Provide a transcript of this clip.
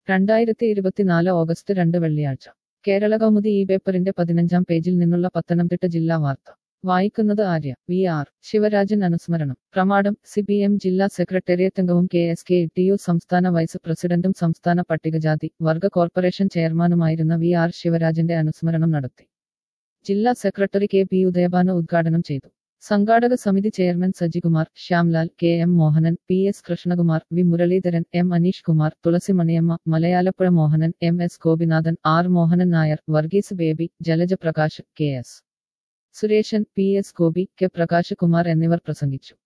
2024 August 2 വെള്ളിയാഴ്ച കേരളകൗമുദി ഈ പേപ്പറിന്റെ 15-ാം പേജിൽ നിന്നുള്ള പത്തനംതിട്ട ജില്ലാ വാർത്ത വായിക്കുന്നത് ആര്യ. വി ആർ ശിവരാജൻ അനുസ്മരണം. പ്രമാടം. CPM ജില്ലാ സെക്രട്ടേറിയറ്റ് അംഗവും KSKTU സംസ്ഥാന വൈസ് പ്രസിഡന്റും സംസ്ഥാന പട്ടികജാതി വർഗ കോർപ്പറേഷൻ ചെയർമാനുമായിരുന്ന വി ആർ ശിവരാജന്റെ അനുസ്മരണം നടത്തി. ജില്ലാ സെക്രട്ടറി KP ഉദയഭാനു ഉദ്ഘാടനം ചെയ്തു. സംഘാടക സമിതി chairman Sajikumar, Shyamlal, KM Mohanan, PS Krishnakumar, V Muraleedharan, M Aneesh Kumar, Thulasi Maniyamma, Malayalapuzha Mohanan, MS Gopinathan, R Mohanan Nair, Varghese Baby, Jalaja Prakash, KS Sureshan, PS Gopi, K Prakash Kumar എന്നിവർ പ്രസംഗിച്ചു.